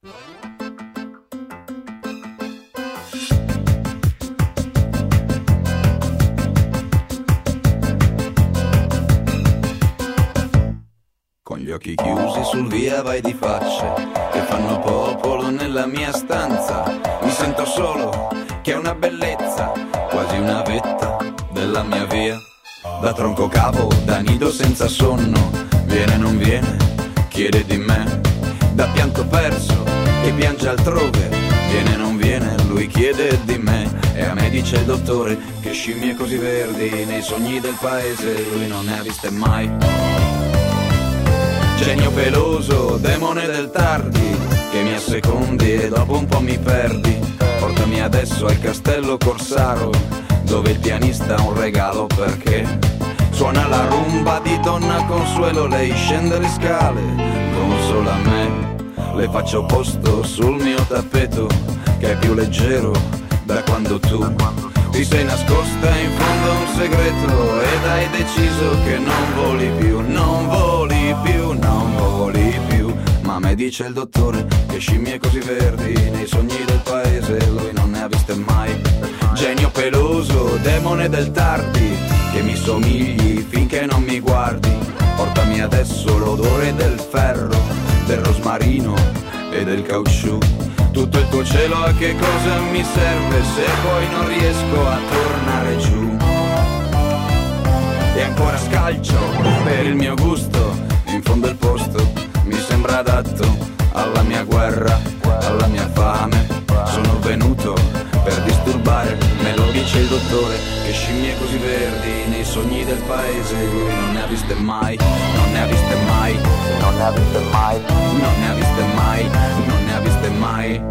Con gli occhi chiusi sul via vai di facce che fanno popolo nella mia stanza. Mi sento solo, che è una bellezza, quasi una vetta della mia via. Da tronco cavo, da nido senza sonno, viene non viene, chiede di me. Da pianto perso, che piange altrove, viene non viene, lui chiede di me. E a me dice il dottore che scimmie così verdi nei sogni del paese lui non ne ha viste mai. Genio peloso, demone del tardi, che mi assecondi e dopo un po' mi perdi. Portami adesso al castello Corsaro, dove il pianista ha un regalo perché suona la rumba di Donna Consuelo. Lei scende le scale, consola me, le faccio posto sul mio tappeto, che è più leggero da quando tu ti sei nascosta in fondo a un segreto ed hai deciso che non voli più, non voli più, non voli più. Ma me dice il dottore che scimmie così verdi nei sogni del paese lui non ne ha viste mai. Genio peloso, demone del tardi, che mi somigli finché non mi guardi. Portami adesso l'odore del ferro, del rosmarino e del caucciù. Tutto il tuo cielo a che cosa mi serve se poi non riesco a tornare giù? E ancora scalcio per il mio gusto, in fondo il posto mi sembra adatto alla mia guerra, alla mia fame. Sono venuto per disturbare, me lo dice il dottore, che scimmie così verdi nei sogni del paese lui non ne ha viste mai, non ne ha viste mai, non ne ha viste mai, non ne ha viste mai, non ne ha viste mai.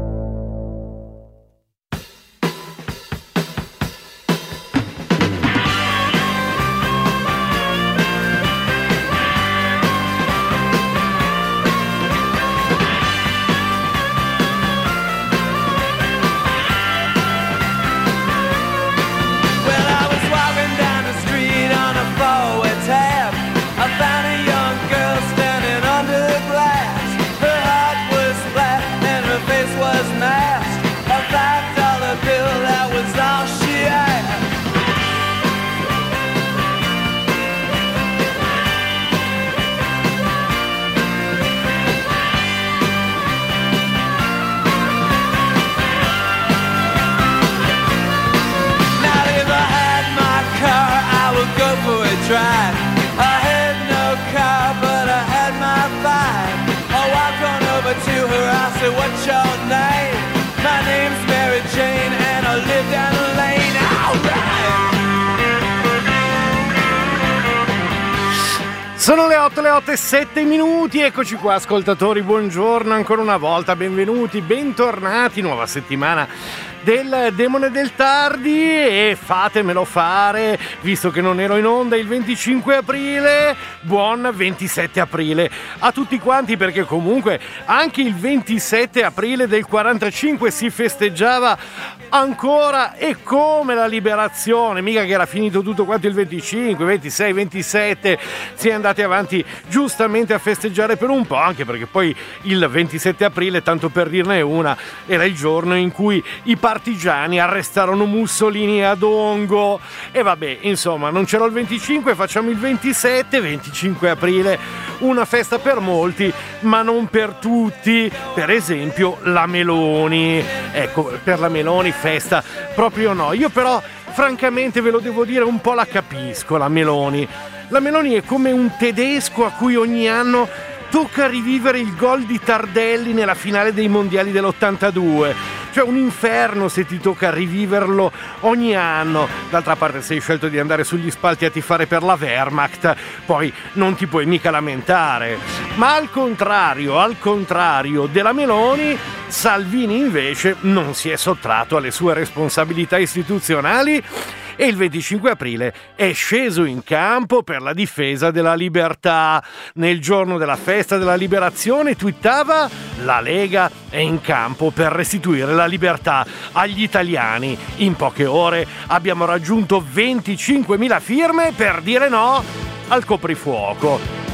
Tried. I had no car, but I had my bike. I walked on over to her, I said, what's your name? My name's Mary Jane, and I live down the lane. Sono le 8:07, eccoci qua ascoltatori, buongiorno ancora una volta, benvenuti, bentornati, nuova settimana del Demone del Tardi e fatemelo fare, visto che non ero in onda il 25 aprile, buon 27 aprile a tutti quanti, perché comunque anche il 27 aprile del 45 si festeggiava ancora e come la liberazione, mica che era finito tutto quanto il 25, 26, 27, si è andati avanti giustamente a festeggiare per un po', anche perché poi il 27 aprile, tanto per dirne una, era il giorno in cui i partigiani arrestarono Mussolini a Dongo e vabbè, insomma, non c'era il 25, facciamo il 27, 25 aprile, una festa per molti, ma non per tutti. Per esempio la Meloni, ecco, per la Meloni festa proprio no. Io però francamente ve lo devo dire, un po' la capisco la Meloni. La Meloni è come un tedesco a cui ogni anno tocca rivivere il gol di Tardelli nella finale dei mondiali dell'82. Cioè un inferno se ti tocca riviverlo ogni anno. D'altra parte sei scelto di andare sugli spalti a tifare per la Wehrmacht, poi non ti puoi mica lamentare. Ma al contrario della Meloni, Salvini invece non si è sottratto alle sue responsabilità istituzionali e il 25 aprile è sceso in campo per la difesa della libertà. Nel giorno della festa della liberazione twittava: la Lega è in campo per restituire la libertà agli italiani. In poche ore abbiamo raggiunto 25.000 firme per dire no al coprifuoco.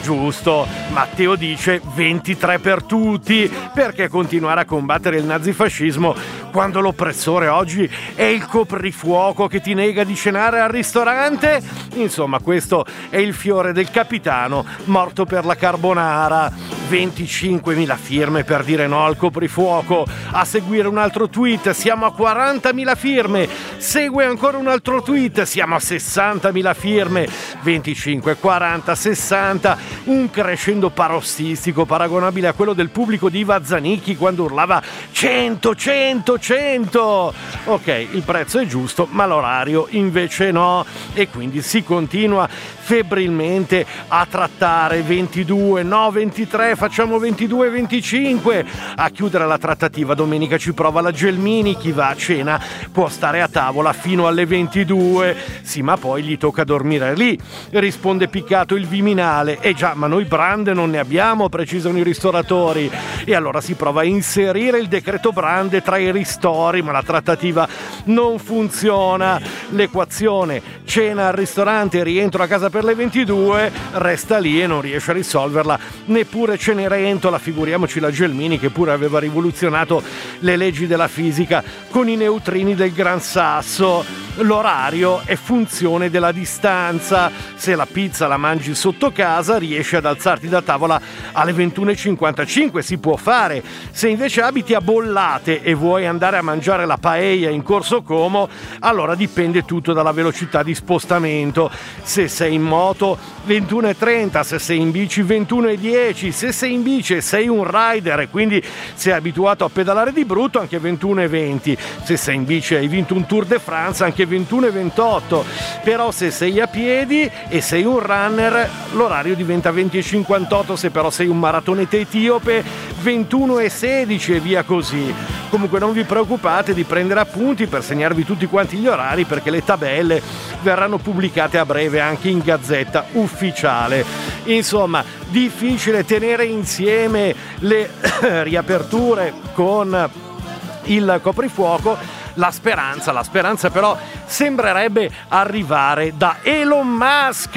Giusto, Matteo dice 23 per tutti, perché continuare a combattere il nazifascismo quando l'oppressore oggi è il coprifuoco che ti nega di cenare al ristorante? Insomma, questo è il fiore del capitano morto per la carbonara. 25.000 firme per dire no al coprifuoco. A seguire un altro tweet, siamo a 40.000 firme. Segue ancora un altro tweet, siamo a 60.000 firme. 25, 40, 60, un crescendo parossistico paragonabile a quello del pubblico di Iva Zanicchi quando urlava 100, 100, 100. Ok, il prezzo è giusto, ma l'orario invece no, e quindi si continua febbrilmente a trattare 22, no 23, facciamo 22, 25. A chiudere la trattativa domenica ci prova la Gelmini, chi va a cena può stare a tavola fino alle 22. Sì, ma poi gli tocca dormire lì, risponde piccato il Viminale. Già, ma noi brande non ne abbiamo, precisano i ristoratori. E allora si prova a inserire il decreto brande tra i ristori, ma la trattativa non funziona. L'equazione cena al ristorante e rientro a casa per le 22 resta lì e non riesce a risolverla neppure Cenerentola, figuriamoci la Gelmini che pure aveva rivoluzionato le leggi della fisica con i neutrini del Gran Sasso. L'orario è funzione della distanza, se la pizza la mangi sotto casa riesci ad alzarti da tavola alle 21:55, si può fare. Se invece abiti a Bollate e vuoi andare a mangiare la paella in Corso Como, allora dipende tutto dalla velocità di spostamento. Se sei in moto 21:30, se sei in bici 21:10, se sei in bici e sei un rider e quindi sei abituato a pedalare di brutto anche 21:20, se sei in bici e hai vinto un Tour de France anche 21:28, però se sei a piedi e sei un runner l'orario diventa 20:58, se però sei un maratoneta etiope 21:16 e via così. Comunque non vi preoccupate di prendere appunti per segnarvi tutti quanti gli orari, perché le tabelle verranno pubblicate a breve anche in Gazzetta Ufficiale. Insomma, difficile tenere insieme le riaperture con il coprifuoco. La speranza però sembrerebbe arrivare da Elon Musk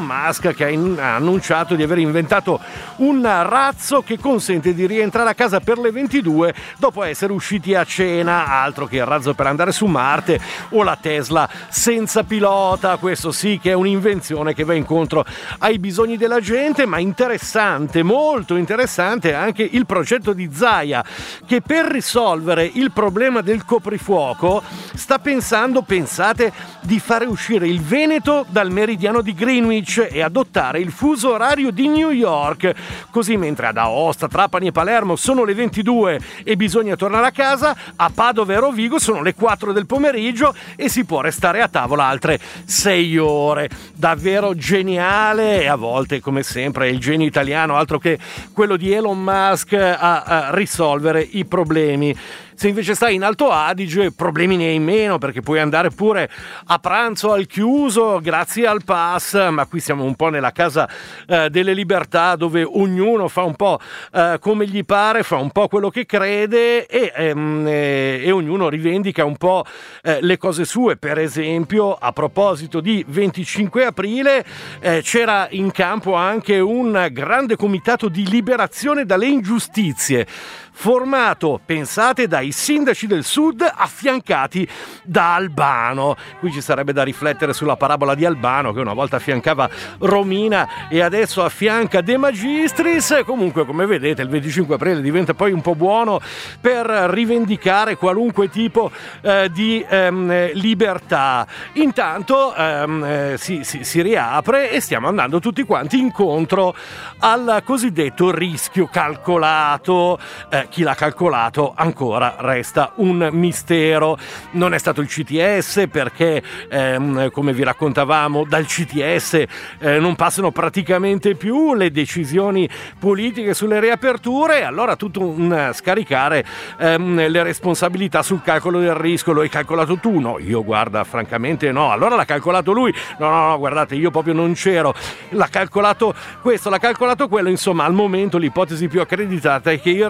che ha annunciato di aver inventato un razzo che consente di rientrare a casa per le 22 dopo essere usciti a cena, altro che il razzo per andare su Marte o la Tesla senza pilota. Questo sì che è un'invenzione che va incontro ai bisogni della gente, ma interessante, molto interessante anche il progetto di Zaia, che per risolvere il problema del coprifuoco sta pensando, pensate, di fare uscire il Veneto dal meridiano di Greenwich e adottare il fuso orario di New York, così mentre ad Aosta, Trapani e Palermo sono le 22 e bisogna tornare a casa, a Padova e Rovigo sono le 4 del pomeriggio e si può restare a tavola altre 6 ore. Davvero geniale, e a volte, come sempre, il genio italiano, altro che quello di Elon Musk, a risolvere i problemi. Se invece stai in Alto Adige, problemi ne hai meno, perché puoi andare pure a pranzo al chiuso grazie al pass, ma qui siamo un po' nella casa delle libertà, dove ognuno fa un po' come gli pare, fa un po' quello che crede e ognuno rivendica un po' le cose sue. Per esempio, a proposito di 25 aprile, c'era in campo anche un grande comitato di liberazione dalle ingiustizie, formato, pensate, dai sindaci del sud affiancati da Albano. Qui ci sarebbe da riflettere sulla parabola di Albano, che una volta affiancava Romina e adesso affianca De Magistris. Comunque, come vedete, il 25 aprile diventa poi un po' buono per rivendicare qualunque tipo di libertà. Intanto si riapre e stiamo andando tutti quanti incontro al cosiddetto rischio calcolato. Chi l'ha calcolato ancora resta un mistero. Non è stato il CTS, perché come vi raccontavamo, dal CTS non passano praticamente più le decisioni politiche sulle riaperture, allora tutto un scaricare le responsabilità sul calcolo del rischio. Lo hai calcolato tu? No, io guarda, francamente no. Allora l'ha calcolato lui? No, guardate, io proprio non c'ero. L'ha calcolato questo, l'ha calcolato quello. Insomma, al momento l'ipotesi più accreditata è che il rischio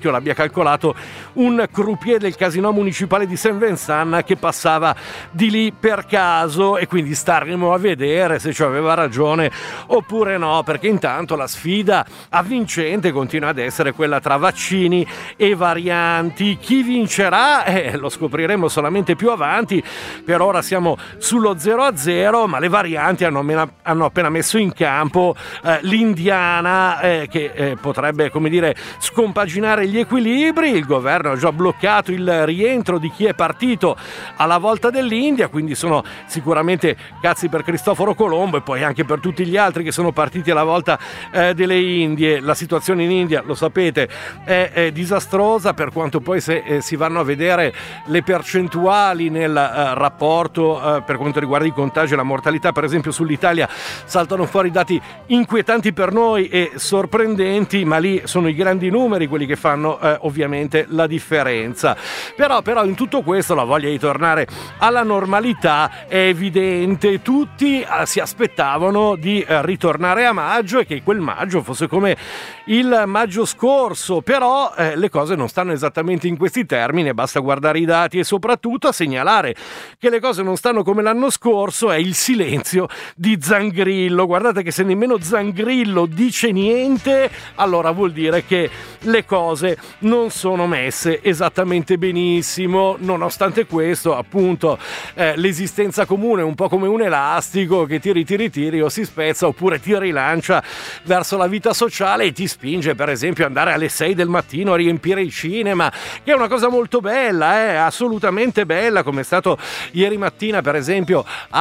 esempio l'abbia calcolato un croupier del casino municipale di Saint Vincent che passava di lì per caso, e quindi staremo a vedere se ci aveva ragione oppure no, perché intanto la sfida avvincente continua ad essere quella tra vaccini e varianti. Chi vincerà? Lo scopriremo solamente più avanti. Per ora siamo sullo 0-0, ma le varianti hanno appena messo in campo l'indiana che potrebbe, come dire, scompaginare gli equilibri. Il governo ha già bloccato il rientro di chi è partito alla volta dell'India, quindi sono sicuramente cazzi per Cristoforo Colombo e poi anche per tutti gli altri che sono partiti alla volta delle Indie. La situazione in India, lo sapete, è disastrosa, per quanto poi se si vanno a vedere le percentuali nel rapporto per quanto riguarda i contagi e la mortalità, per esempio sull'Italia saltano fuori dati inquietanti per noi e sorprendenti, ma lì sono i grandi numeri quelli che fanno ovviamente la differenza. Però in tutto questo la voglia di tornare alla normalità è evidente. Tutti si aspettavano di ritornare a maggio e che quel maggio fosse come il maggio scorso, però le cose non stanno esattamente in questi termini, basta guardare i dati, e soprattutto a segnalare che le cose non stanno come l'anno scorso è il silenzio di Zangrillo. Guardate che se nemmeno Zangrillo dice niente, allora vuol dire che le cose non sono messe esattamente benissimo. Nonostante questo, appunto, l'esistenza comune è un po' come un elastico che tiri o si spezza oppure ti rilancia verso la vita sociale e ti spinge, per esempio, ad andare alle 6 del mattino a riempire i cinema, che è una cosa molto bella, assolutamente bella, come è stato ieri mattina, per esempio,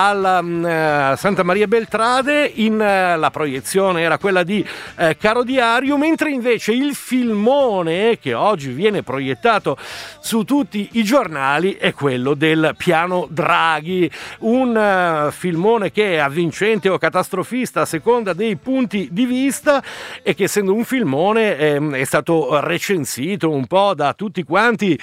alla Santa Maria Beltrade. La proiezione era quella di Caro Diario, mentre invece il filmone che oggi viene proiettato su tutti i giornali è quello del piano Draghi, un filmone che è avvincente o catastrofista a seconda dei punti di vista, e che, essendo un filmone, è stato recensito un po' da tutti quanti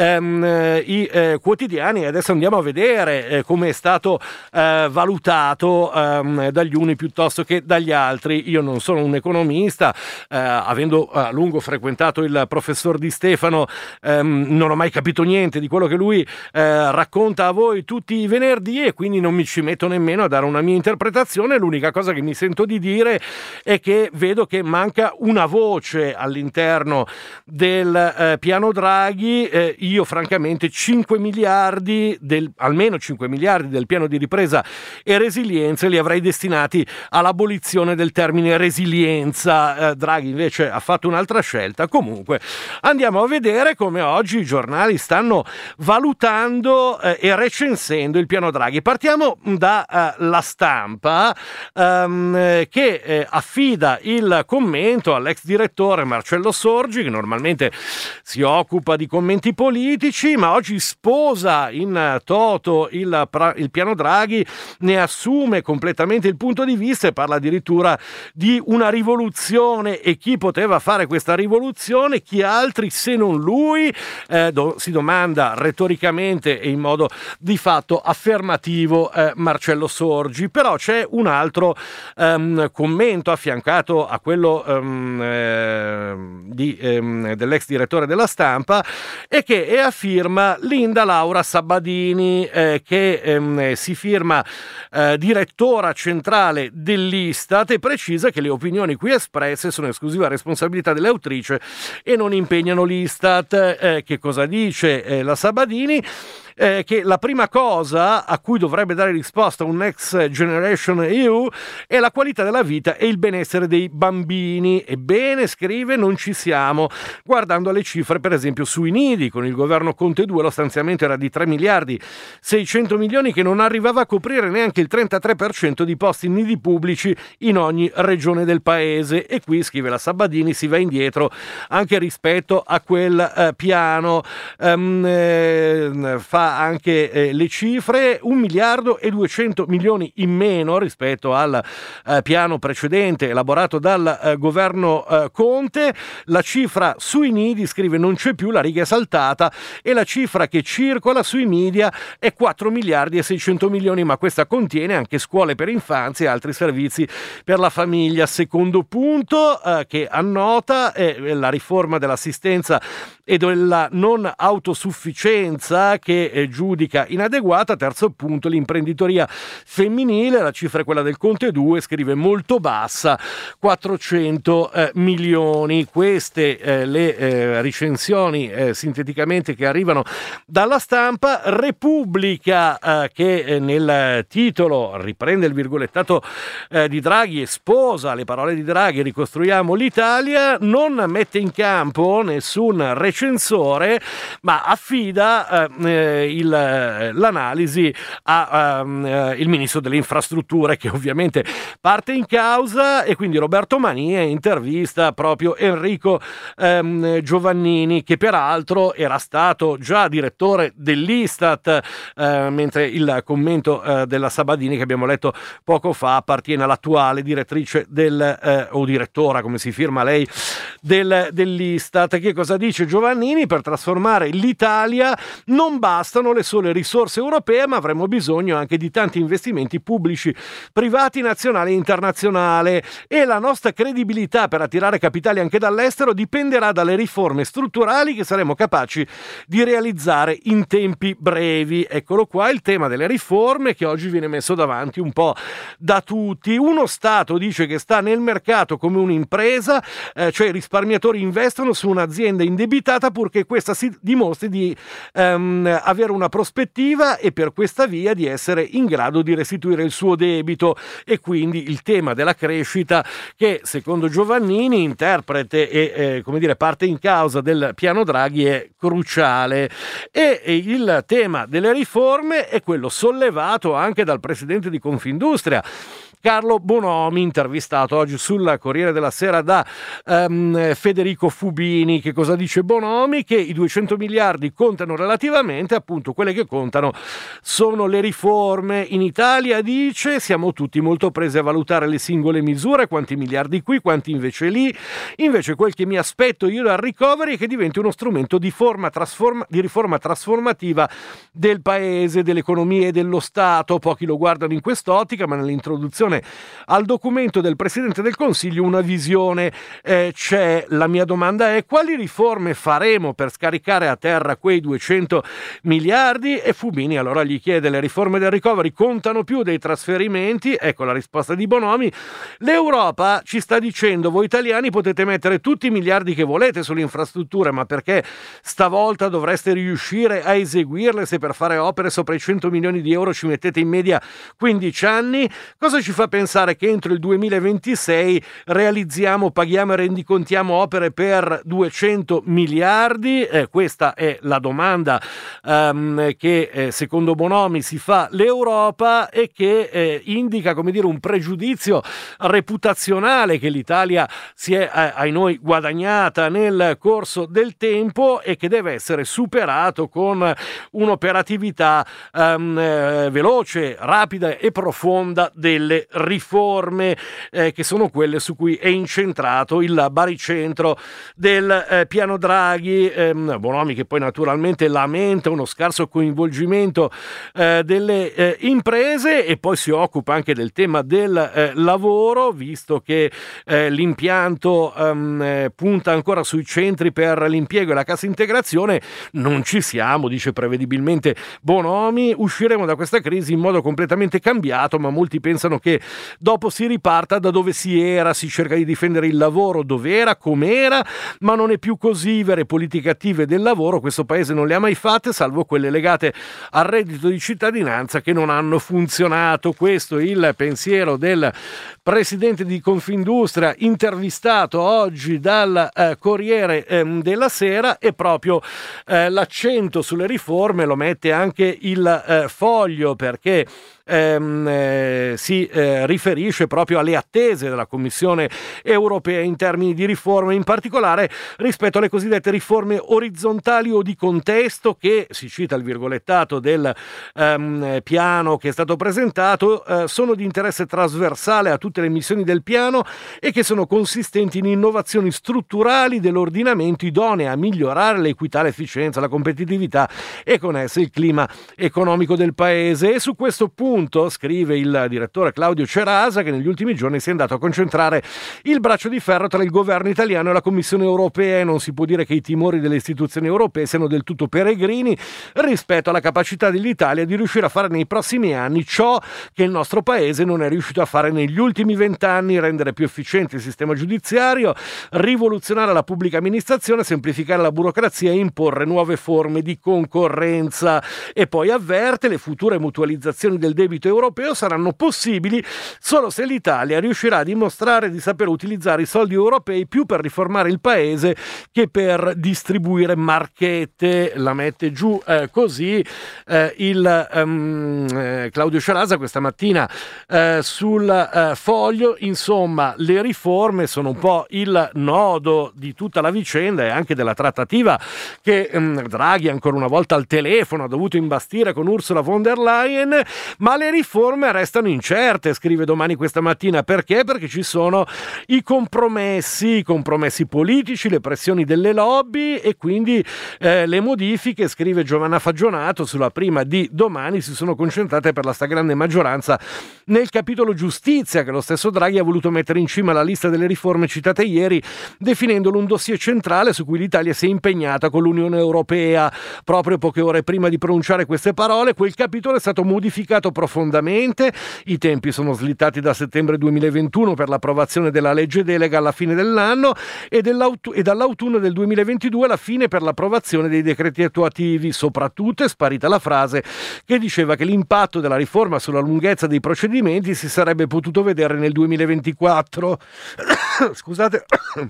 i quotidiani. Adesso andiamo a vedere come è stato valutato dagli uni piuttosto che dagli altri. Io non sono un economista, avendo a lungo frequentato il professor Di Stefano, non ho mai capito niente di quello che lui racconta a voi tutti i venerdì, e quindi non mi ci metto nemmeno a dare una mia interpretazione. L'unica cosa che mi sento di dire è che vedo che manca una voce all'interno del piano Draghi. Io francamente 5 miliardi almeno 5 miliardi del piano di ripresa e resilienza li avrei destinati all'abolizione del termine resilienza. Draghi invece ha fatto un'altra scelta. Comunque andiamo a vedere come oggi i giornali stanno valutando e recensendo il piano Draghi. Partiamo da La Stampa, che affida il commento all'ex direttore Marcello Sorgi, che normalmente si occupa di commenti politici, ma oggi sposa in toto il piano Draghi, ne assume completamente il punto di vista e parla addirittura di una rivoluzione. E chi poteva fare questa rivoluzione? Chi altri se non lui? Si domanda retoricamente e in modo di fatto affermativo Marcello Sorgi. Però c'è un altro commento affiancato a quello dell'ex direttore della Stampa, e che è a firma Linda Laura Sabadini, che si firma direttora centrale dell'Istat, e precisa che le opinioni qui espresse sono esclusiva responsabilità dell'autrice e non impegnano l'Istat. Che cosa dice la Sabadini? Che la prima cosa a cui dovrebbe dare risposta un Next Generation EU è la qualità della vita e il benessere dei bambini. Ebbene, scrive, non ci siamo. Guardando alle cifre, per esempio, sui nidi, con il governo Conte 2 lo stanziamento era di 3 miliardi 600 milioni, che non arrivava a coprire neanche il 33% di posti in nidi pubblici in ogni regione del paese. E qui, scrive la Sabadini, si va indietro anche rispetto a quel piano. Fa anche le cifre: 1 miliardo e 200 milioni in meno rispetto al piano precedente elaborato dal governo Conte. La cifra sui nidi, scrive, non c'è più, la riga è saltata, e la cifra che circola sui media è 4 miliardi e 600 milioni, ma questa contiene anche scuole per infanzia e altri servizi per la famiglia. Secondo punto che annota è la riforma riforma dell'assistenza e della non autosufficienza che giudica inadeguata. Terzo punto, l'imprenditoria femminile, la cifra è quella del Conte 2, scrive molto bassa, 400 milioni. Queste le recensioni sinteticamente che arrivano dalla Stampa. Repubblica che nel titolo riprende il virgolettato di Draghi e sposa le parole di Draghi, ricostruiamo l'Italia, non mette in campo nessun recensore ma affida l'analisi al ministro delle infrastrutture, che ovviamente parte in causa, e quindi Roberto Mania intervista proprio Enrico Giovannini, che peraltro era stato già direttore dell'Istat, mentre il commento della Sabadini che abbiamo letto poco fa appartiene all'attuale direttrice o direttora, come si firma lei, dell'Istat. Che cosa dice Giovannini? Per trasformare l'Italia non bastano le sole risorse europee, ma avremo bisogno anche di tanti investimenti pubblici, privati, nazionali e internazionali, e la nostra credibilità per attirare capitali anche dall'estero dipenderà dalle riforme strutturali che saremo capaci di realizzare in tempi brevi. Eccolo qua il tema delle riforme, che oggi viene messo davanti un po' da tutti. Uno Stato, dice, che sta nel mercato come un'impresa, cioè i risparmiatori investono su un'azienda indebitata purché questa si dimostri di avere una prospettiva e per questa via di essere in grado di restituire il suo debito. E quindi il tema della crescita, che secondo Giovannini, interprete e parte in causa del piano Draghi, è cruciale. E il tema delle riforme è quello sollevato anche dal presidente di Confindustria, Carlo Bonomi, intervistato oggi sul Corriere della Sera da Federico Fubini. Che cosa dice Bonomi? Che i 200 miliardi contano relativamente, appunto quelle che contano sono le riforme. In Italia, dice, siamo tutti molto presi a valutare le singole misure, quanti miliardi qui, quanti invece lì. Invece quel che mi aspetto io dal recovery è che diventi uno strumento di riforma trasformativa del paese, dell'economia e dello Stato. Pochi lo guardano in quest'ottica, ma nell'introduzione al documento del Presidente del Consiglio una visione c'è. La mia domanda è: quali riforme faremo per scaricare a terra quei 200 miliardi? E Fubini allora gli chiede: le riforme del recovery contano più dei trasferimenti? Ecco la risposta di Bonomi: l'Europa ci sta dicendo, voi italiani potete mettere tutti i miliardi che volete sulle infrastrutture, ma perché stavolta dovreste riuscire a eseguirle se per fare opere sopra i 100 milioni di euro ci mettete in media 15 anni? Cosa ci fa pensare che entro il 2026 paghiamo e rendicontiamo opere per 200 miliardi? Questa è la domanda che secondo Bonomi si fa l'Europa e che indica, un pregiudizio reputazionale che l'Italia si è ai noi guadagnata nel corso del tempo e che deve essere superato con un'operatività veloce, rapida e profonda delle riforme, che sono quelle su cui è incentrato il baricentro del piano Draghi. Bonomi, che poi naturalmente lamenta uno scarso coinvolgimento delle imprese, e poi si occupa anche del tema del lavoro, visto che l'impianto punta ancora sui centri per l'impiego e la cassa integrazione. Non ci siamo, dice prevedibilmente Bonomi, usciremo da questa crisi in modo completamente cambiato, ma molti pensano che dopo si riparta da dove si era, si cerca di difendere il lavoro dov'era, com'era, ma non è più così. Vere politiche attive del lavoro questo paese non le ha mai fatte, salvo quelle legate al reddito di cittadinanza, che non hanno funzionato. Questo è il pensiero del presidente di Confindustria, intervistato oggi dal Corriere della Sera, e proprio l'accento sulle riforme lo mette anche il Foglio, perché si riferisce proprio alle attese della Commissione europea in termini di riforme, in particolare rispetto alle cosiddette riforme orizzontali o di contesto, che, si cita il virgolettato del piano che è stato presentato, sono di interesse trasversale a tutte le missioni del piano e che sono consistenti in innovazioni strutturali dell'ordinamento idonee a migliorare l'equità, l'efficienza, la competitività e con esse il clima economico del paese. E su questo punto punto, scrive il direttore Claudio Cerasa, che negli ultimi giorni si è andato a concentrare il braccio di ferro tra il governo italiano e la Commissione europea, e non si può dire che i timori delle istituzioni europee siano del tutto peregrini rispetto alla capacità dell'Italia di riuscire a fare nei prossimi anni ciò che il nostro paese non è riuscito a fare negli ultimi 20 anni: rendere più efficiente il sistema giudiziario, rivoluzionare la pubblica amministrazione, semplificare la burocrazia e imporre nuove forme di concorrenza. E poi avverte: le future mutualizzazioni del debito europeo saranno possibili solo se l'Italia riuscirà a dimostrare di saper utilizzare i soldi europei più per riformare il paese che per distribuire marchette. La mette giù così Claudio Cerasa questa mattina sul Foglio. Insomma, le riforme sono un po' il nodo di tutta la vicenda e anche della trattativa che Draghi ancora una volta al telefono ha dovuto imbastire con Ursula von der Leyen, ma le riforme restano incerte, scrive Domani questa mattina. Perché? Perché ci sono i compromessi politici, le pressioni delle lobby e quindi le modifiche, scrive Giovanna Fagionato sulla prima di Domani, si sono concentrate per la stragrande maggioranza nel capitolo giustizia, che lo stesso Draghi ha voluto mettere in cima alla lista delle riforme citate ieri, definendolo un dossier centrale su cui l'Italia si è impegnata con l'Unione Europea. Proprio poche ore prima di pronunciare queste parole, quel capitolo è stato modificato profondamente, i tempi sono slittati da settembre 2021 per l'approvazione della legge delega alla fine dell'anno e dall'autunno del 2022 alla fine per l'approvazione dei decreti attuativi. Soprattutto è sparita la frase che diceva che l'impatto della riforma sulla lunghezza dei procedimenti si sarebbe potuto vedere nel 2024. Scusate,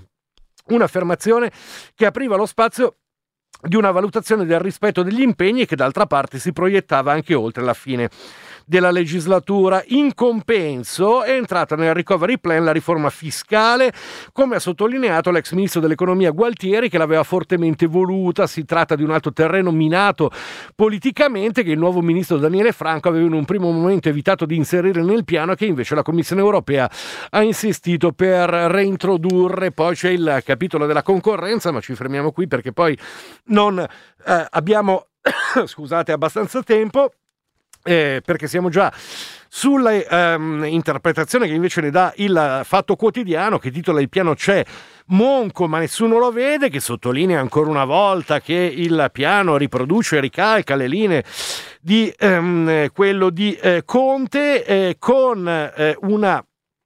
un'affermazione che apriva lo spazio di una valutazione del rispetto degli impegni e che d'altra parte si proiettava anche oltre la fine della legislatura. In compenso è entrata nel recovery plan la riforma fiscale, come ha sottolineato l'ex ministro dell'economia Gualtieri, che l'aveva fortemente voluta. Si tratta di un altro terreno minato politicamente che il nuovo ministro Daniele Franco aveva in un primo momento evitato di inserire nel piano, che invece la Commissione europea ha insistito per reintrodurre. Poi c'è il capitolo della concorrenza, ma ci fermiamo qui perché poi non abbiamo scusate abbastanza tempo. Perché siamo già sulla interpretazione che invece ne dà il Fatto Quotidiano, che titola "Il piano c'è, monco ma nessuno lo vede", che sottolinea ancora una volta che il piano riproduce e ricalca le linee di quello di Conte, con una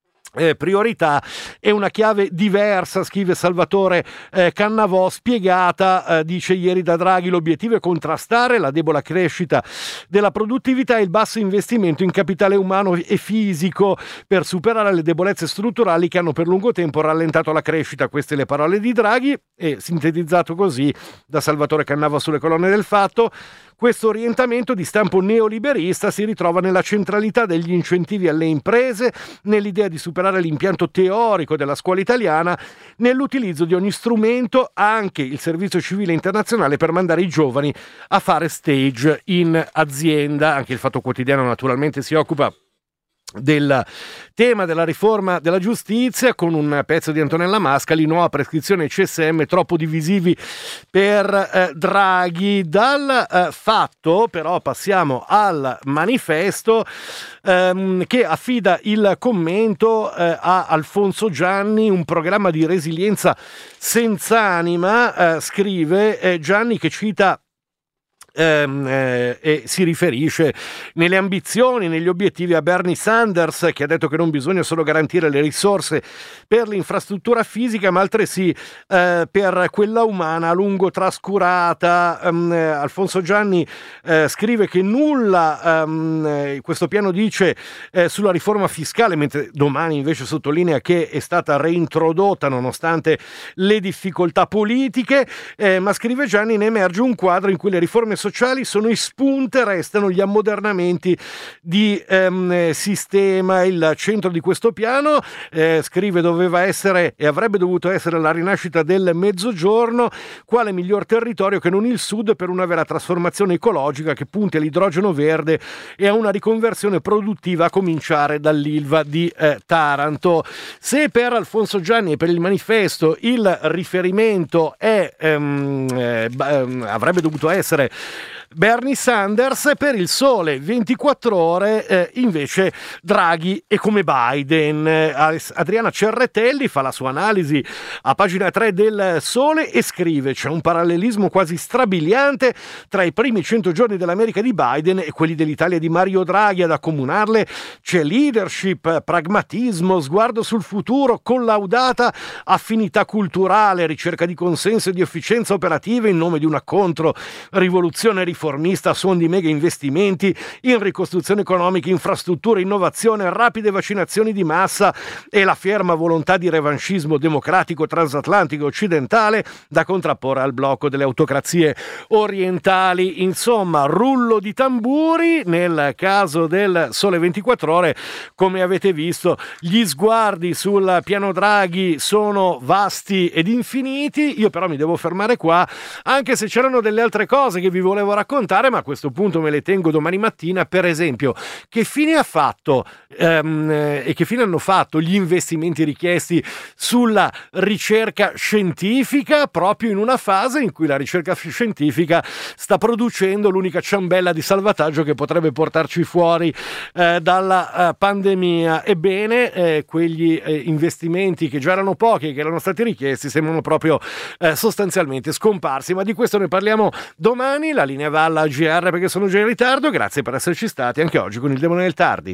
priorità e una chiave diversa, scrive Salvatore Cannavò, spiegata, dice ieri da Draghi. L'obiettivo è contrastare la debole crescita della produttività e il basso investimento in capitale umano e fisico per superare le debolezze strutturali che hanno per lungo tempo rallentato la crescita. Queste le parole di Draghi, e sintetizzato così da Salvatore Cannavò sulle colonne del Fatto: questo orientamento di stampo neoliberista si ritrova nella centralità degli incentivi alle imprese, nell'idea di superare l'impianto teorico della scuola italiana, nell'utilizzo di ogni strumento, anche il servizio civile internazionale, per mandare i giovani a fare stage in azienda. Anche il Fatto Quotidiano naturalmente si occupa del tema della riforma della giustizia, con un pezzo di Antonella Mascali: nuova prescrizione CSM troppo divisivi per Draghi. Dal Fatto però passiamo al Manifesto, che affida il commento a Alfonso Gianni, un programma di resilienza senza anima, scrive Gianni, che cita e si riferisce nelle ambizioni, negli obiettivi a Bernie Sanders, che ha detto che non bisogna solo garantire le risorse per l'infrastruttura fisica, ma altresì per quella umana a lungo trascurata. Alfonso Gianni scrive che nulla, questo piano dice, sulla riforma fiscale, mentre Domani invece sottolinea che è stata reintrodotta nonostante le difficoltà politiche, ma scrive Gianni: ne emerge un quadro in cui le riforme sociali sono espunte, restano gli ammodernamenti di sistema. Il centro di questo piano, scrive, doveva essere e avrebbe dovuto essere la rinascita del Mezzogiorno, quale miglior territorio che non il Sud per una vera trasformazione ecologica che punti all'idrogeno verde e a una riconversione produttiva, a cominciare dall'Ilva di Taranto. Se per Alfonso Gianni e per il Manifesto il riferimento è avrebbe dovuto essere Bernie Sanders. Per il Sole 24 Ore invece Draghi è come Biden. Adriana Cerretelli fa la sua analisi a pagina 3 del Sole e scrive: c'è un parallelismo quasi strabiliante tra i primi 100 giorni dell'America di Biden e quelli dell'Italia di Mario Draghi. Ad accomunarle c'è leadership, pragmatismo, sguardo sul futuro, collaudata affinità culturale, ricerca di consenso e di efficienza operativa in nome di una contro-rivoluzione riformista a suon di mega investimenti in ricostruzione economica, infrastrutture, innovazione, rapide vaccinazioni di massa e la ferma volontà di revanchismo democratico transatlantico occidentale da contrapporre al blocco delle autocrazie orientali. Insomma, rullo di tamburi nel caso del Sole 24 Ore. Come avete visto, gli sguardi sul piano Draghi sono vasti ed infiniti. Io però mi devo fermare qua, anche se c'erano delle altre cose che vi volevo raccontare, ma a questo punto me le tengo domani mattina. Per esempio, che fine ha fatto e che fine hanno fatto gli investimenti richiesti sulla ricerca scientifica, proprio in una fase in cui la ricerca scientifica sta producendo l'unica ciambella di salvataggio che potrebbe portarci fuori dalla pandemia. Ebbene, quegli investimenti che già erano pochi e che erano stati richiesti sembrano proprio sostanzialmente scomparsi, ma di questo ne parliamo domani. La linea va alla GR perché sono già in ritardo. Grazie per esserci stati anche oggi con il Demone del Tardi.